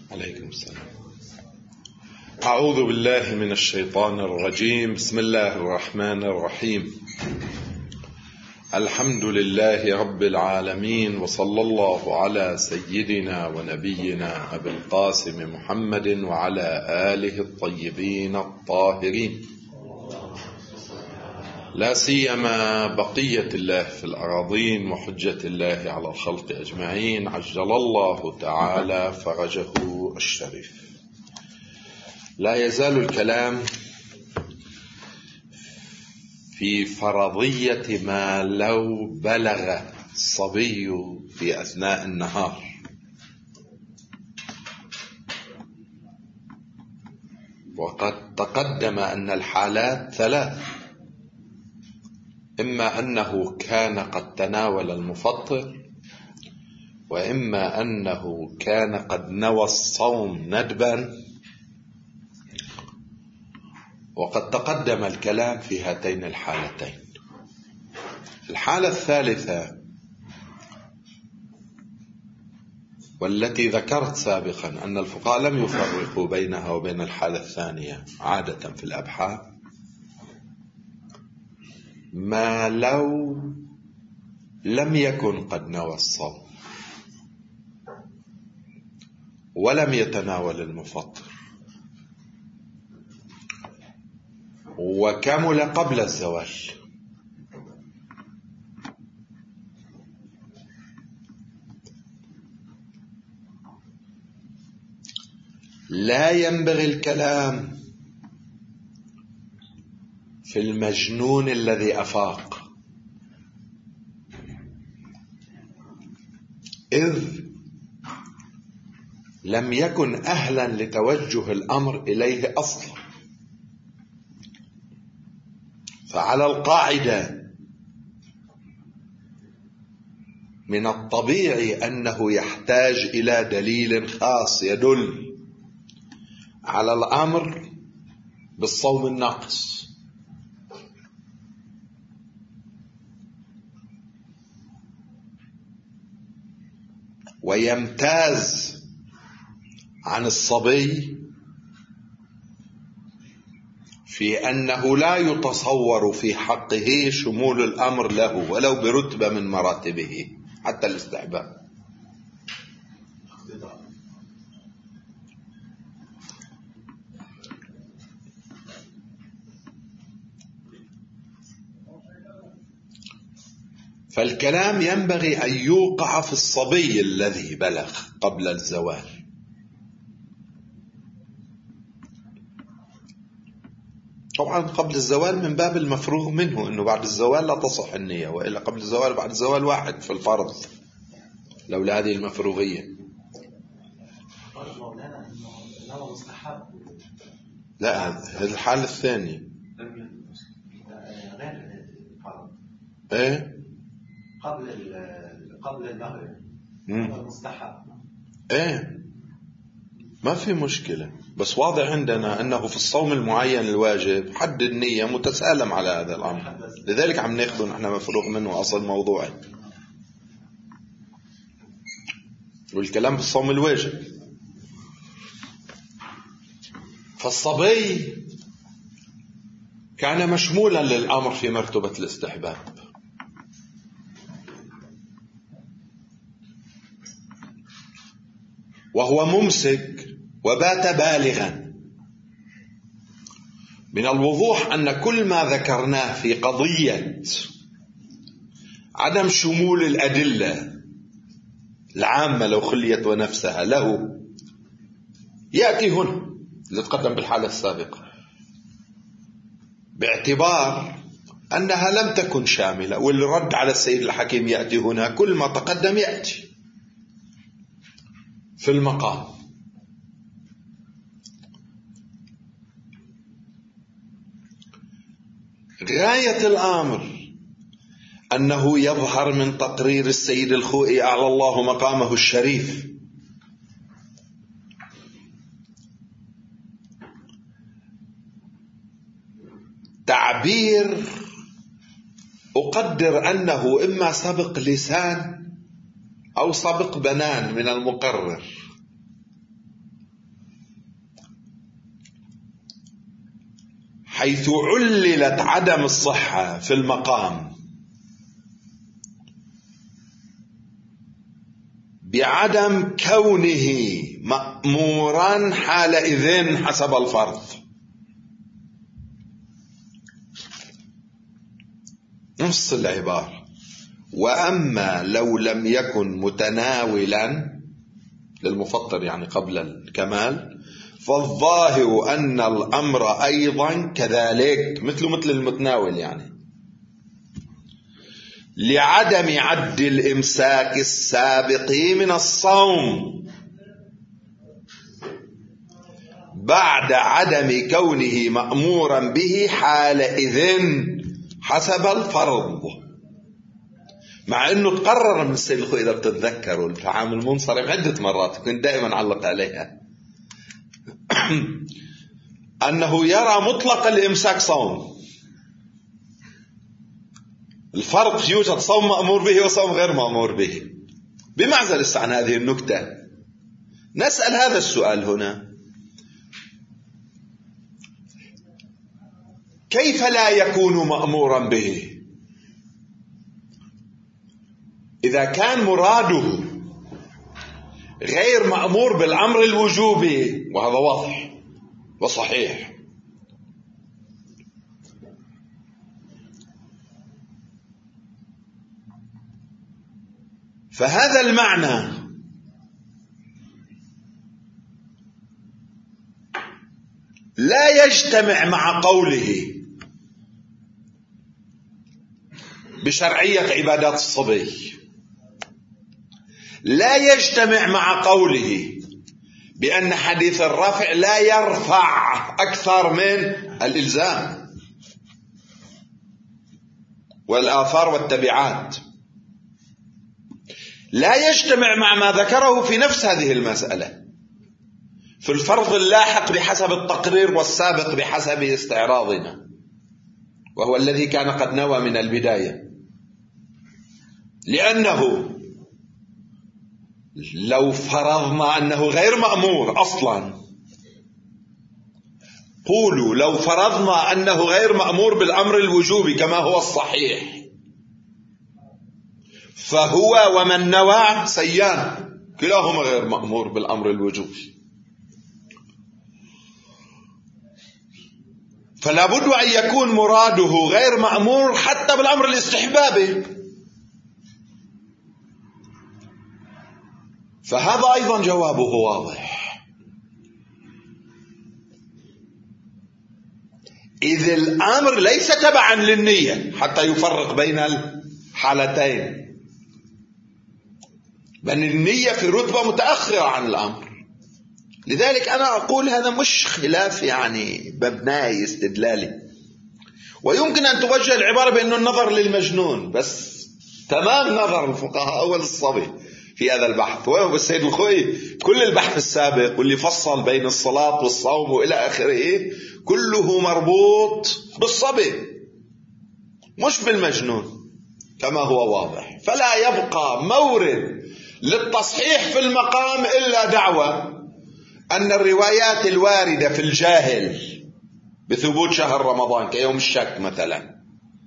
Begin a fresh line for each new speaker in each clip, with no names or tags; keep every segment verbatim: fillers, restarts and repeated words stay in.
عليكم السلام. أعوذ بالله من الشيطان الرجيم. بسم الله الرحمن الرحيم. الحمد لله رب العالمين، وصلى الله على سيدنا ونبينا أبي القاسم محمد وعلى آله الطيبين الطاهرين، لا سيما بقية الله في الأراضين وحجة الله على الخلق أجمعين، عجل الله تعالى فرجه الشريف. لا يزال الكلام في فرضية ما لو بلغ الصبي في أثناء النهار، وقد تقدم أن الحالات ثلاث: إما أنه كان قد تناول المفطر، وإما أنه كان قد نوى الصوم ندبا، وقد تقدم الكلام في هاتين الحالتين. الحالة الثالثة والتي ذكرت سابقا أن الفقهاء لم يفرقوا بينها وبين الحالة الثانية عادة في الأبحاث، ما لو لم يكن قد نوى الصوم ولم يتناول المفطر وكمل قبل الزوال، لا ينبغي الكلام في المجنون الذي أفاق، إذ لم يكن أهلا لتوجه الأمر إليه أصلا. فعلى القاعدة من الطبيعي أنه يحتاج إلى دليل خاص يدل على الأمر بالصوم الناقص، ويمتاز عن الصبي في أنه لا يتصور في حقه شمول الأمر له ولو برتبة من مراتبه حتى الاستحباب. فالكلام ينبغي أن يوقع في الصبي الذي بلغ قبل الزوال، طبعا قبل الزوال من باب المفروغ منه، أنه بعد الزوال لا تصح النية، وإلا قبل الزوال بعد الزوال واحد في الفرض لولا هذه المفروغية. لا، هذه الحالة الثانية. ايه
قبل قبل المغرب مستحب.
ايه ما في مشكلة، بس واضح عندنا أنه في الصوم المعين الواجب حد النية متسالم على هذا الأمر، لذلك عم ناخذه نحن مفروغ منه أصل موضوعي، والكلام بالصوم الواجب. فالصبي كان مشمولا للأمر في مرتبة الاستحباب، وهو ممسك وبات بالغا. من الوضوح أن كل ما ذكرناه في قضية عدم شمول الأدلة العامة لو خليت ونفسها له يأتي هنا اللي تقدم بالحالة السابقة، باعتبار أنها لم تكن شاملة، واللي رد على السيد الحكيم يأتي هنا كل ما تقدم يأتي في المقام. غاية الأمر أنه يظهر من تقرير السيد الخوئي أعلى الله مقامه الشريف تعبير أقدر أنه إما سبق لسان أو سبق بنان من المقرر، حيث عللت عدم الصحة في المقام بعدم كونه مأمورا حالئذ حسب الفرض. نص العبارة: وأما لو لم يكن متناولا للمفطر يعني قبل الكمال فالظاهر أن الأمر أيضا كذلك، مثل مثل المتناول يعني، لعدم عد الإمساك السابق من الصوم بعد عدم كونه مأمورا به حالئذ حسب الفرض. مع أنه تقرر من السيد الخوي إذا بتتذكروا العام المنصرم عدة مرات كنت دائما علق عليها أنه يرى مطلق الإمساك صوم. الفرق يوجد صوم مأمور به وصوم غير مأمور به. بمعزل عن هذه النكتة نسأل هذا السؤال هنا: كيف لا يكون مأمورا به إذا كان مراده غير مأمور بالأمر الوجوبي؟ وهذا واضح وصحيح. فهذا المعنى لا يجتمع مع قوله بشرعية عبادات الصبي، لا يجتمع مع قوله بأن حديث الرفع لا يرفع أكثر من الإلزام والآثار والتبعات، لا يجتمع مع ما ذكره في نفس هذه المسألة في الفرض اللاحق بحسب التقرير والسابق بحسب استعراضنا، وهو الذي كان قد نوى من البداية. لأنه لو فرضنا أنه غير مأمور أصلا، قولوا لو فرضنا أنه غير مأمور بالأمر الوجوبي كما هو الصحيح، فهو ومن نوى سيان كلاهما غير مأمور بالأمر الوجوبي. فلا بد أن يكون مراده غير مأمور حتى بالأمر الاستحبابي. فهذا أيضا جوابه واضح، إذ الأمر ليس تبعا للنية حتى يفرق بين الحالتين، بل النية في رتبة متأخرة عن الأمر. لذلك أنا أقول هذا مش خلاف يعني مبني استدلالي، ويمكن أن توجه العبارة بأنه النظر للمجنون، بس تمام نظر الفقهاء أول الصبي في هذا البحث. وهو السيد الخوي كل البحث السابق واللي فصل بين الصلاة والصوم وإلى آخره كله مربوط بالصبي مش بالمجنون كما هو واضح. فلا يبقى مورد للتصحيح في المقام إلا دعوة أن الروايات الواردة في الجاهل بثبوت شهر رمضان كيوم الشك مثلا،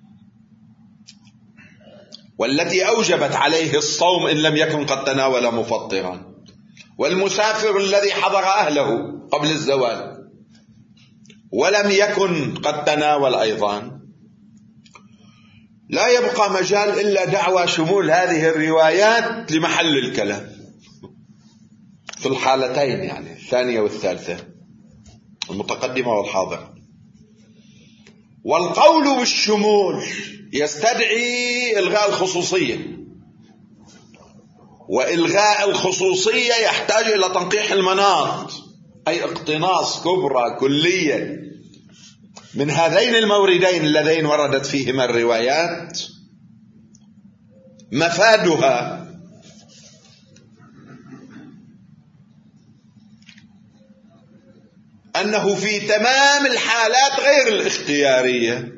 والتي أوجبت عليه الصوم إن لم يكن قد تناول مفطرا، والمسافر الذي حضر أهله قبل الزوال ولم يكن قد تناول أيضا، لا يبقى مجال إلا دعوى شمول هذه الروايات لمحل الكلام في الحالتين، يعني الثانية والثالثة، المتقدمة والحاضرة. والقول بالشمول يستدعي إلغاء الخصوصية، وإلغاء الخصوصية يحتاج إلى تنقيح المناط، أي اقتناص كبرى كلية من هذين الموردين اللذين وردت فيهما الروايات، مفادها أنه في تمام الحالات غير الاختيارية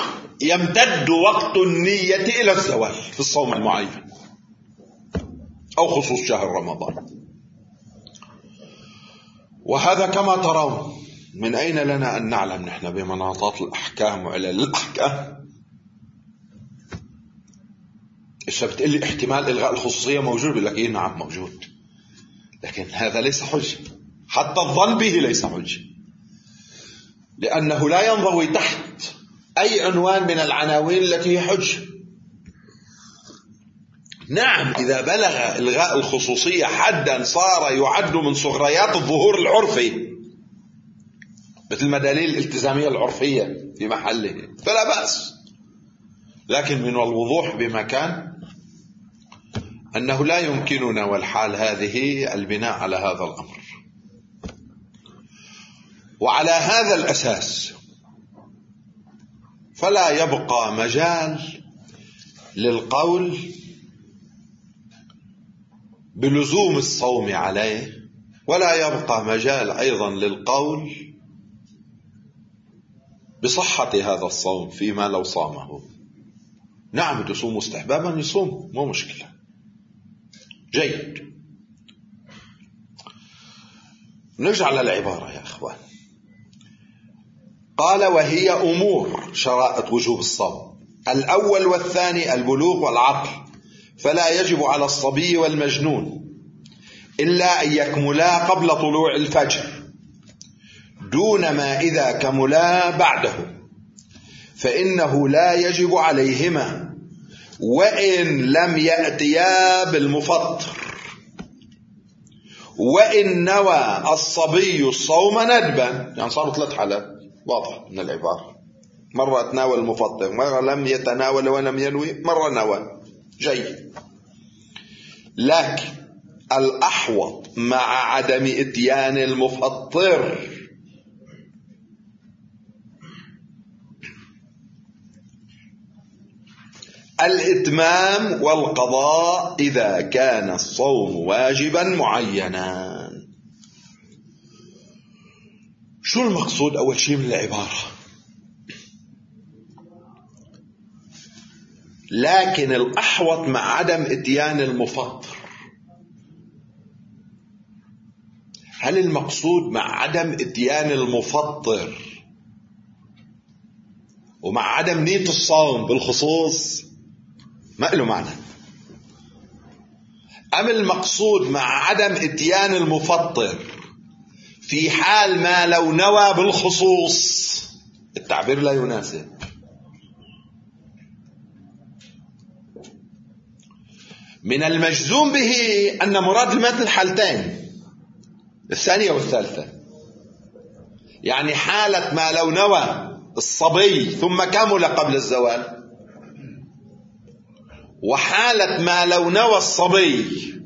يمتد وقت النية إلى الزوال في الصوم المعين أو خصوص شهر رمضان. وهذا كما ترون. من أين لنا أن نعلم نحن بمناطات الأحكام وعلل الأحكام؟ إيش بتقول لي احتمال إلغاء الخصوصية موجود؟ بقول لك إيه نعم موجود، لكن هذا ليس حجة، حتى الظن به ليس حجة، لأنه لا ينضوي تحت أي عنوان من العناوين التي هي حجة. نعم إذا بلغ إلغاء الخصوصية حدا صار يعد من صغريات الظهور العرفي مثل ما دليل الالتزامية العرفية في محله فلا بأس، لكن من الوضوح بمكان أنه لا يمكننا والحال هذه البناء على هذا الأمر. وعلى هذا الأساس فلا يبقى مجال للقول بلزوم الصوم عليه، ولا يبقى مجال أيضا للقول بصحة هذا الصوم فيما لو صامه. نعم تصوم استحبابا يصوم مو مشكلة، جيد. نرجع للعبارة يا أخوان. قال وهي أمور شرائط وجوب الصوم: الأول والثاني البلوغ والعقل، فلا يجب على الصبي والمجنون إلا أن يكملا قبل طلوع الفجر، دون ما إذا كملا بعده فإنه لا يجب عليهما وإن لم يأتيا بالمفطر، وإن نوى الصبي الصوم ندبا. يعني صاروا ثلاث حالات واضح من العبارة: مرة تناول المفطر، مرة لم يتناول ولم ينوي، مرة نوى. جيد. لكن الأحوط مع عدم إتيان المفطر الإتمام والقضاء إذا كان الصوم واجبا معينا. شو المقصود أول شيء من العبارة؟ لكن الأحوط مع عدم إتيان المفطر، هل المقصود مع عدم إتيان المفطر ومع عدم نية الصوم بالخصوص؟ ما له معنى. أم المقصود مع عدم إتيان المفطر في حال ما لو نوى بالخصوص؟ التعبير لا يناسب. من المجزوم به أن مراد المتن الحالتين، الثانية والثالثة، يعني حالة ما لو نوى الصبي ثم كمل قبل الزوال، وحالة ما لو نوى الصبي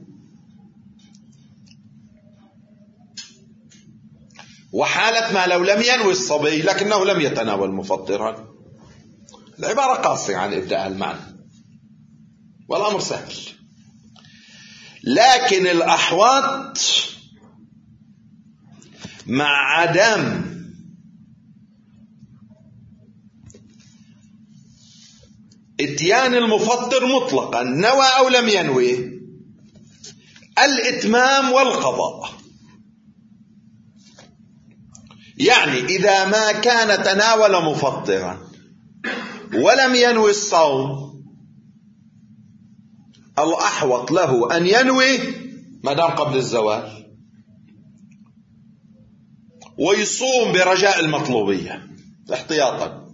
وحالة ما لو لم ينوي الصبي لكنه لم يتناول مفطرا. العبارة قاصرة عن إبداء المعنى والأمر سهل، لكن الأحوط مع عدم اتيان المفطر مطلقا نوى أو لم ينوي الإتمام والقضاء. يعني إذا ما كان تناول مفطرا ولم ينوي الصوم الأحوط له أن ينوي ما دام قبل الزوال ويصوم برجاء المطلوبية احتياطا.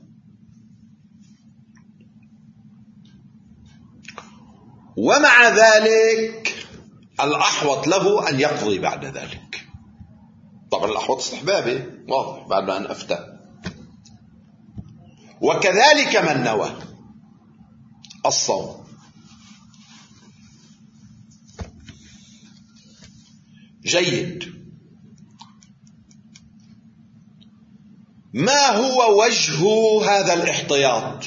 ومع ذلك الأحوط له أن يقضي بعد ذلك. طبعا الأحوط استحبابي واضح بعد ما أن أفتى. وكذلك من نوى الصوم. جيد. ما هو وجه هذا الاحتياط؟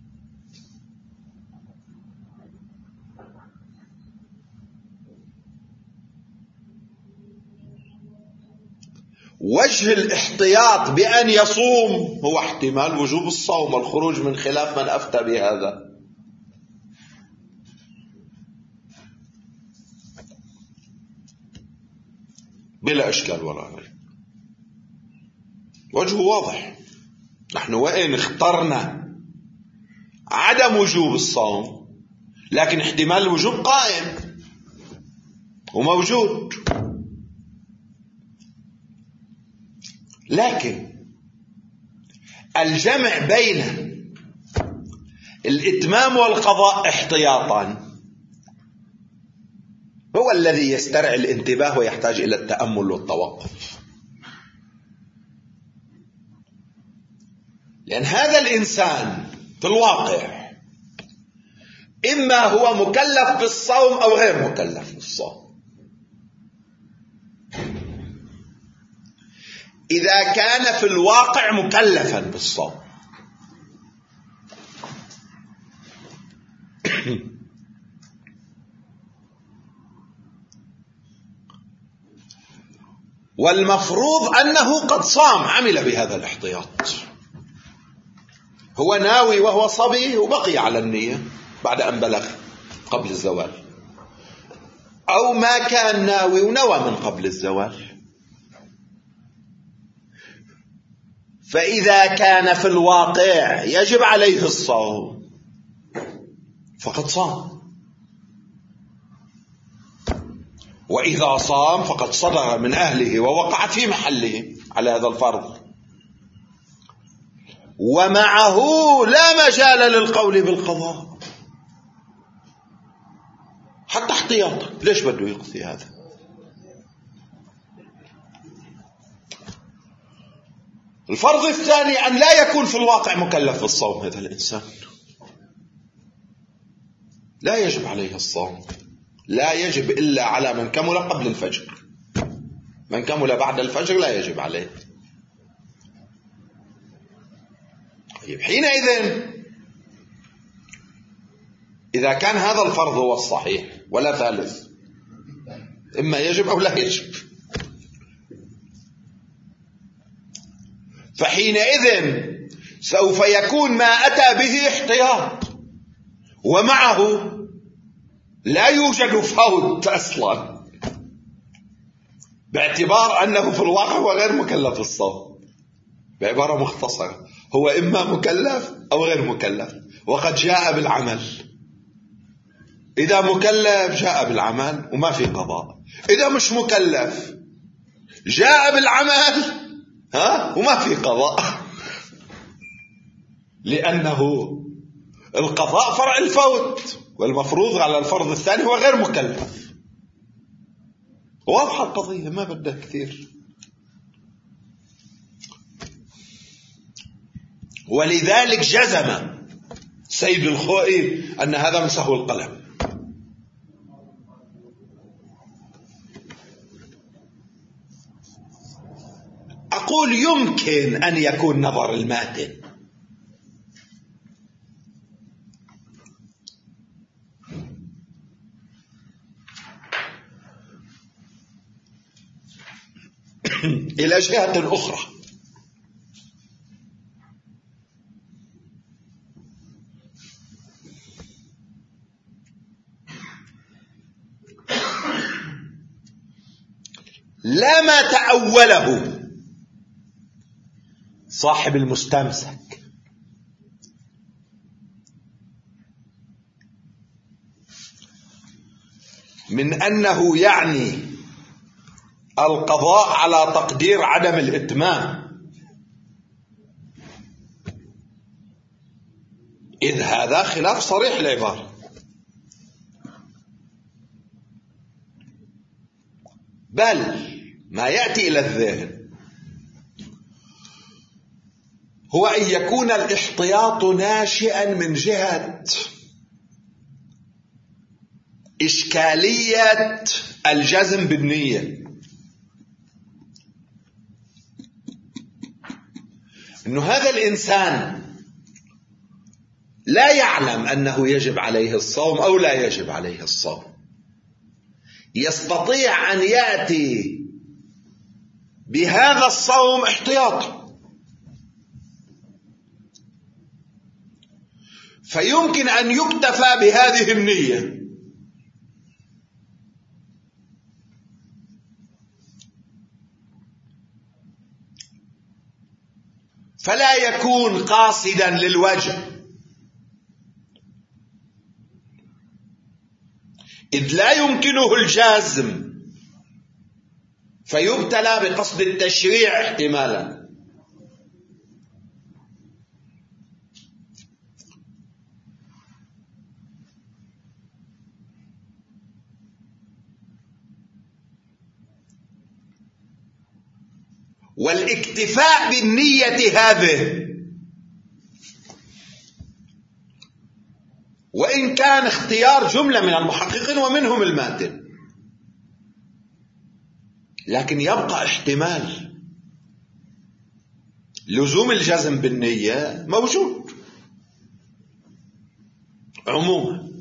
وجه الاحتياط بأن يصوم هو احتمال وجوب الصوم والخروج من خلاف من أفتى بهذا. بلا إشكال ولا ريب. وجهه واضح. نحن وإن اخترنا عدم وجوب الصوم، لكن احتمال الوجوب قائم وموجود. لكن الجمع بين الإتمام والقضاء احتياطا هو الذي يسترعي الانتباه ويحتاج إلى التأمل والتوقف. لأن هذا الإنسان في الواقع إما هو مكلف بالصوم أو غير مكلف بالصوم. إذا كان في الواقع مكلفا بالصوم والمفروض أنه قد صام، عمل بهذا الاحتياط، هو ناوي وهو صبي وبقي على النية بعد أن بلغ قبل الزوال، أو ما كان ناوي ونوى من قبل الزوال. فإذا كان في الواقع يجب عليه الصوم فقد صام، وإذا صام فقد صدر من أهله ووقع في محله على هذا الفرض، ومعه لا مجال للقول بالقضاء حتى احتياطا. ليش بده يقضي هذا؟ الفرض الثاني أن لا يكون في الواقع مكلف بالصوم. هذا الإنسان لا يجب عليه الصوم، لا يجب إلا على من كمل قبل الفجر. من كمل بعد الفجر لا يجب عليه. طيب حينئذ إذا كان هذا الفرض هو الصحيح ولا ثالث، إما يجب أو لا يجب، فحينئذ سوف يكون ما أتى به احتياط، ومعه لا يوجد فوت أصلا، باعتبار أنه في الواقع هو غير مكلف بالصوم. بعبارة مختصرة هو إما مكلف أو غير مكلف، وقد جاء بالعمل. إذا مكلف جاء بالعمل وما في قضاء، إذا مش مكلف جاء بالعمل ها وما في قضاء، لأنه القضاء فرع الفوت، والمفروض على الفرض الثاني هو غير مكلف. واضحة القضية، ما بدها كثير. ولذلك جزم سيد الخوئي أن هذا من سهو القلم. أقول يمكن أن يكون نظر الماتن، إلى جهة أخرى. لا ما تأوله صاحب المستمسك من أنه يعني القضاء على تقدير عدم الإتمام، إذ هذا خلاف صريح العبارة. بل ما يأتي إلى الذهن هو أن يكون الاحتياط ناشئا من جهة إشكالية الجزم بالنية، إنه هذا الإنسان لا يعلم أنه يجب عليه الصوم أو لا يجب عليه الصوم، يستطيع أن يأتي بهذا الصوم احتياطا، فيمكن أن يكتفى بهذه النية، فلا يكون قاصدا للوجه، إذ لا يمكنه الجازم فيبتلى بقصد التشريع احتمالا. والاكتفاء بالنية هذه وإن كان اختيار جملة من المحققين ومنهم الماتن، لكن يبقى احتمال لزوم الجزم بالنية موجود عموما.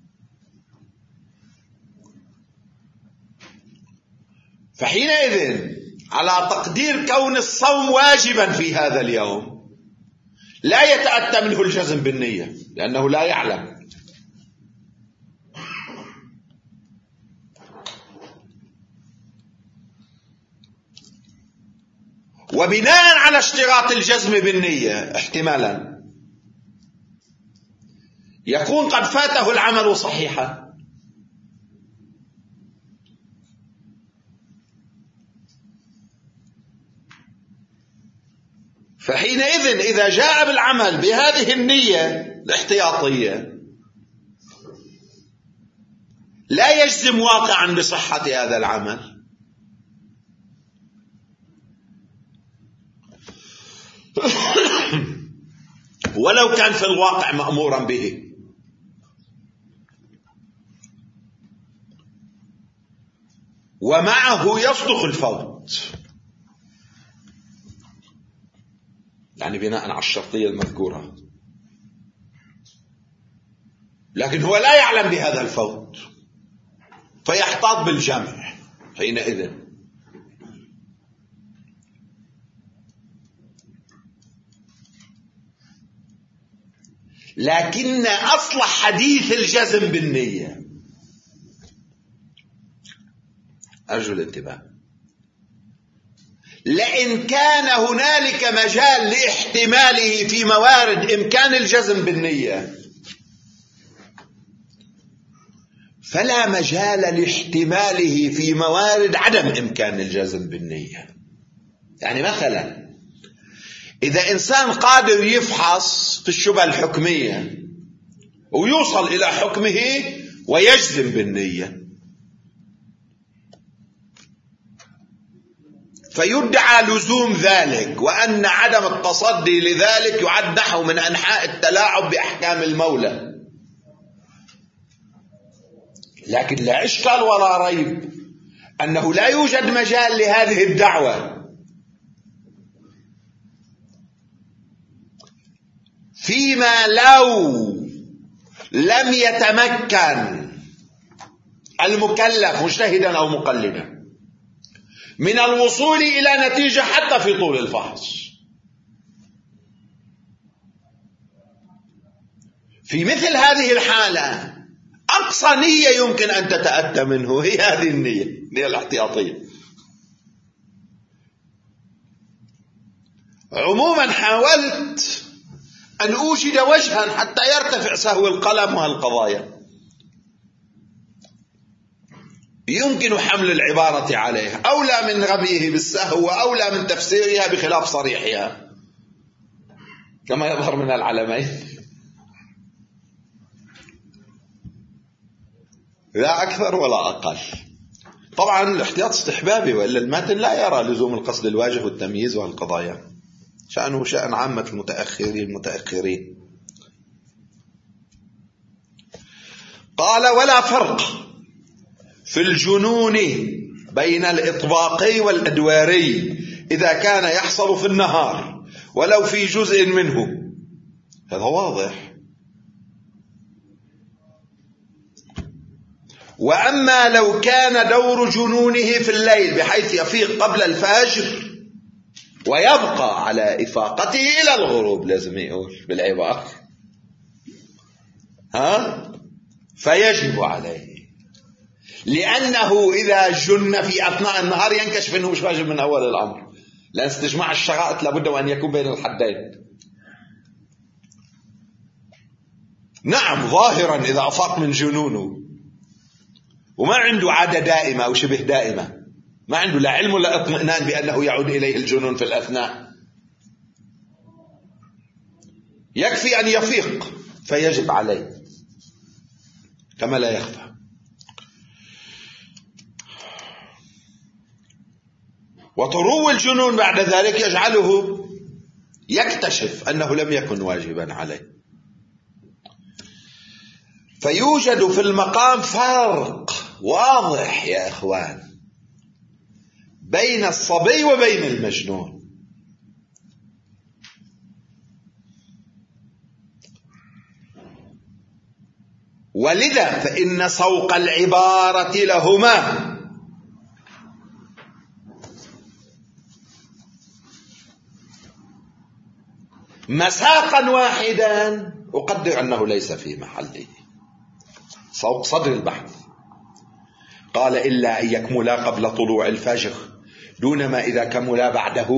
فحينئذ على تقدير كون الصوم واجبا في هذا اليوم لا يتأتى منه الجزم بالنية لأنه لا يعلم. وبناء على اشتراط الجزم بالنية احتمالا يكون قد فاته العمل صحيحا، فحينئذ إذا جاء بالعمل بهذه النية الاحتياطية لا يجزم واقعا بصحة هذا العمل، ولو كان في الواقع مأمورا به. ومعه يصدق الفوت، يعني بناء على الشرطية المذكورة، لكن هو لا يعلم بهذا الفوت فيحتاط بالجمع حينئذ. لكن أصل حديث الجزم بالنية، أرجو الانتباه، لئن كان هنالك مجال لاحتماله في موارد إمكان الجزم بالنية فلا مجال لاحتماله في موارد عدم إمكان الجزم بالنية. يعني مثلا إذا إنسان قادر يفحص في الشبهة الحكمية ويوصل إلى حكمه ويجزم بالنية فيدعى لزوم ذلك وأن عدم التصدي لذلك يعد نحو من أنحاء التلاعب بأحكام المولى، لكن لا إشكال ولا ريب أنه لا يوجد مجال لهذه الدعوة فيما لو لم يتمكن المكلف مجتهدا أو مقلدا من الوصول إلى نتيجة حتى في طول الفحص. في مثل هذه الحالة أقصى نية يمكن أن تتأتى منه هي هذه النية، النية الاحتياطية. عموما حاولت أن أوجد وجها حتى يرتفع سهو القلم وهالقضايا يمكن حمل العبارة عليه، أولى من غبيه بالسهو وأولى من تفسيرها بخلاف صريحها كما يظهر من العلمين، لا أكثر ولا أقل. طبعا الاحتياط استحبابي، وإلا المتن لا يرى لزوم القصد الواجب والتمييز والقضايا، شأنه شأن عامة المتأخرين المتأخرين. قال: ولا فرق في الجنون بين الإطباقي والأدواري إذا كان يحصل في النهار ولو في جزء منه، هذا واضح. وأما لو كان دور جنونه في الليل بحيث يفيق قبل الفجر ويبقى على إفاقته إلى الغروب، لازم يقول بالعبارة ها فيجب عليه، لأنه إذا جن في أثناء النهار ينكشف أنه مش واجب من أول الأمر، لأن استجماع الشرائط لابد وأن يكون بين الحدين. نعم ظاهرا إذا أفاق من جنونه وما عنده عادة دائمة أو شبه دائمة، ما عنده لا علم ولا اطمئنان بأنه يعود إليه الجنون في الأثناء، يكفي أن يفيق فيجب عليه كما لا يخفى. وطرو الجنون بعد ذلك يجعله يكتشف أنه لم يكن واجبا عليه. فيوجد في المقام فرق واضح يا إخوان بين الصبي وبين المجنون. ولذا فإن سوق العبارة لهما مساقا واحدا أقدر أنه ليس في محله، سوق صدر البحث. قال إلا أن يكملا قبل طلوع الفجر دون ما إذا كملا بعده.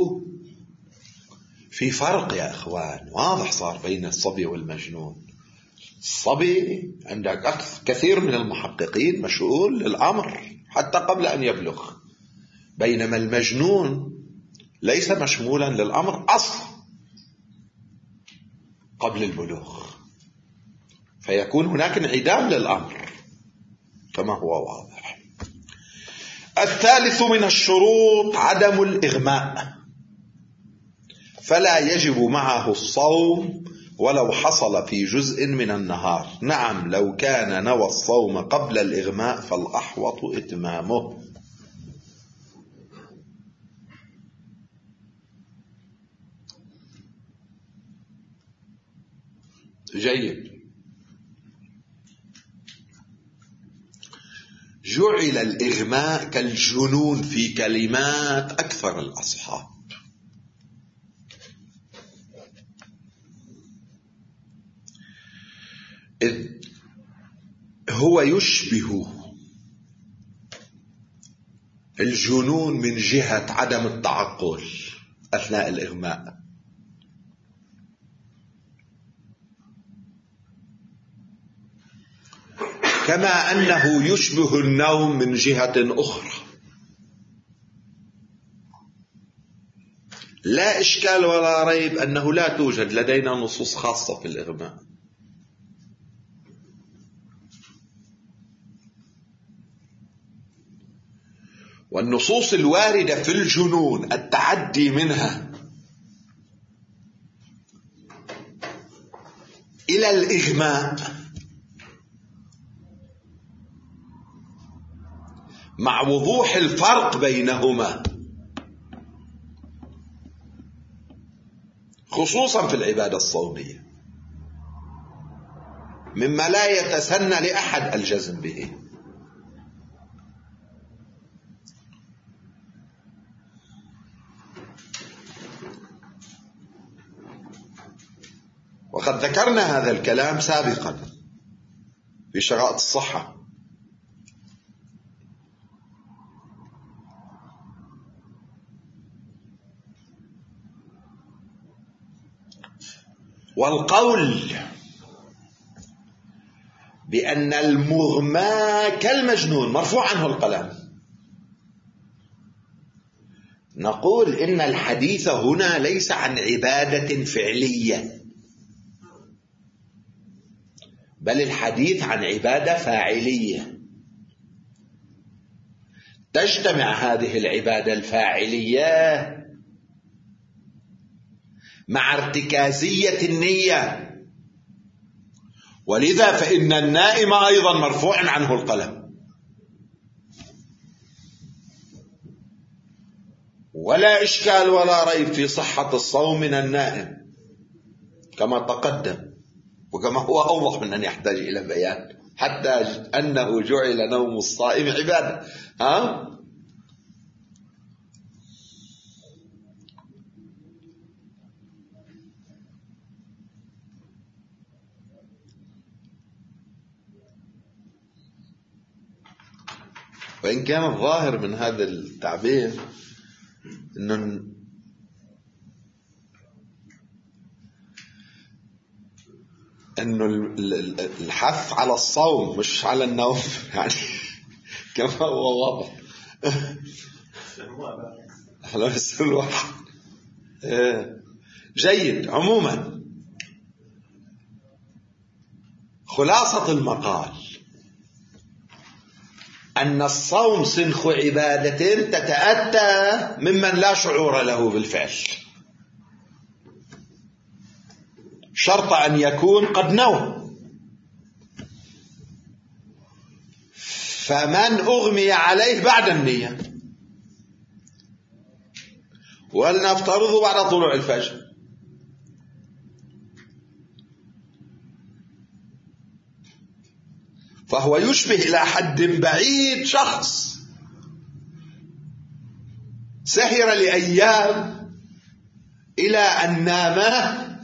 في فرق يا إخوان واضح صار بين الصبي والمجنون. الصبي عندك كثير من المحققين مشغول للأمر حتى قبل أن يبلغ، بينما المجنون ليس مشمولا للأمر أصلا قبل البلوغ، فيكون هناك انعدام للأمر كما هو واضح. الثالث من الشروط عدم الإغماء، فلا يجب معه الصوم ولو حصل في جزء من النهار. نعم لو كان نوى الصوم قبل الإغماء فالأحوط إتمامه. جيد. جعل الإغماء كالجنون في كلمات أكثر الأصحاب. إذ هو يشبه الجنون من جهة عدم التعقل أثناء الإغماء، كما أنه يشبه النوم من جهة أخرى. لا إشكال ولا ريب أنه لا توجد لدينا نصوص خاصة في الإغماء، والنصوص الواردة في الجنون التعدي منها إلى الإغماء مع وضوح الفرق بينهما، خصوصا في العبادة الصومية، مما لا يتسنى لأحد الجزم به. وقد ذكرنا هذا الكلام سابقا في شرائط الصحة. والقول بأن المغمى كالمجنون مرفوع عنه القلم، نقول إن الحديث هنا ليس عن عبادة فعلية، بل الحديث عن عبادة فاعلية. تجتمع هذه العبادة الفاعلية مع ارتكازية النية، ولذا فإن النائم أيضا مرفوع عنه القلم، ولا إشكال ولا ريب في صحة الصوم من النائم كما تقدم، وكما هو أوضح من أن يحتاج إلى بيان، حتى أنه جعل نوم الصائم عبادة. ها؟ وإن كان الظاهر من هذا التعبير إنه إنه الحث على الصوم مش على النوم يعني كما هو واضح. على بس الواحد جيد. عموما خلاصة المقال أن الصوم سنخ عبادة تتأتى ممن لا شعور له بالفعل، شرط أن يكون قد نوى. فمن أغمي عليه بعد النية، ولنفترض بعد طلوع الفجر، فهو يشبه إلى حد بعيد شخص سهر لأيام إلى أن نام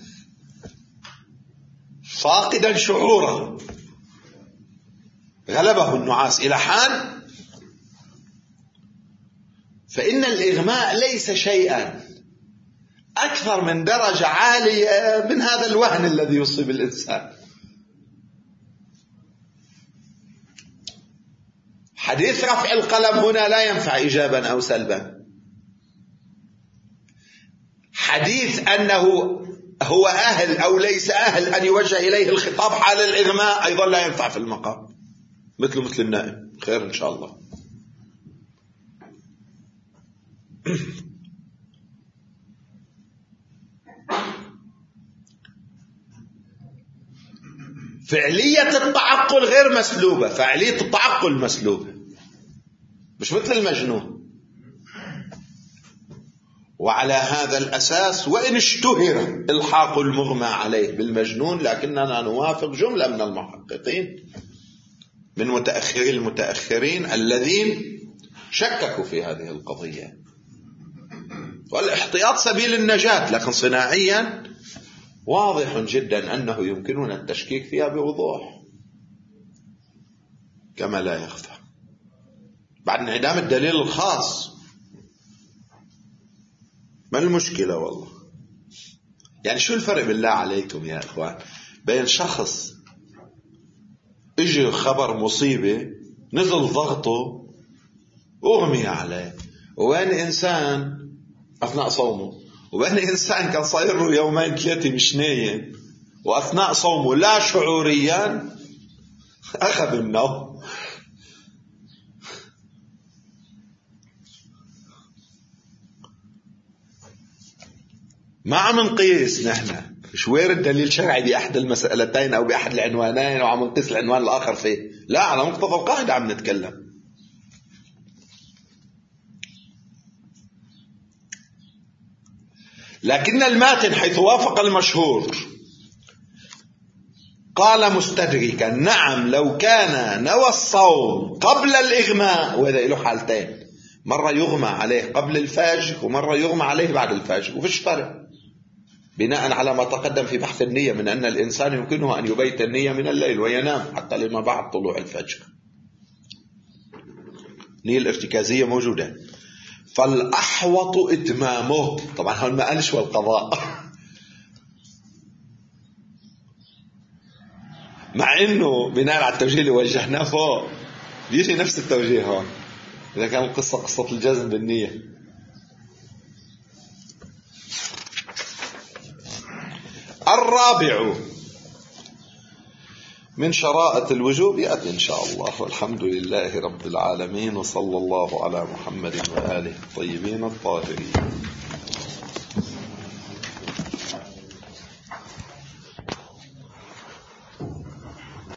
فاقدا شعوره، غلبه النعاس إلى حال. فإن الإغماء ليس شيئا أكثر من درجة عالية من هذا الوهن الذي يصيب الإنسان. حديث رفع القلم هنا لا ينفع إيجابا أو سلبا. حديث أنه هو أهل أو ليس أهل أن يوجه إليه الخطاب حال الإغماء أيضا لا ينفع في المقام، مثل مثل النائم. خير إن شاء الله. فعلية التعقل غير مسلوبة، فعلية التعقل مسلوبة، مش مثل المجنون. وعلى هذا الأساس وإن اشتهر إلحاق المغمى عليه بالمجنون، لكننا نوافق جملة من المحققين من متأخري المتأخرين الذين شككوا في هذه القضية. والاحتياط سبيل النجاة، لكن صناعيا واضح جدا أنه يمكننا التشكيك فيها بوضوح كما لا يخفى بعد انعدام الدليل الخاص. ما المشكلة والله؟ يعني شو الفرق بالله عليكم يا إخوان بين شخص اجي خبر مصيبة نزل ضغطه أغمي عليه، وين إنسان أثناء صومه، وبين إنسان كان صاير له يومين ثلاثة مش نايم وأثناء صومه لا شعوريا أخذ النوم. ما عم نقيس نحن مش وارد دليل شرعي بأحد المسألتين أو بأحد العنوانين وعم نقيس العنوان الآخر فيه، لا، على مقتضى القاعدة عم نتكلم. لكن الماتن حيث وافق المشهور قال مستدركا نعم لو كان نوى الصوم قبل الإغماء، وهذا له حالتين، مرة يغمى عليه قبل الفجر ومرة يغمى عليه بعد الفجر، وفيش فرق بناء على ما تقدم في بحث النية من أن الإنسان يمكنه أن يبيت النية من الليل وينام حتى لما بعد طلوع الفجر. النية الارتكازية موجودة، فالأحوط إتمامه. طبعا هون ما قالش والقضاء مع إنه بناء على التوجيه اللي وجهناه فوق بيجي نفس التوجيه هون إذا كان القصة قصة الجزم بالنية. الرابع من شرائط الوجوب يأتي إن شاء الله، والحمد لله رب العالمين، وصلى الله على محمد وآله الطيبين الطاهرين.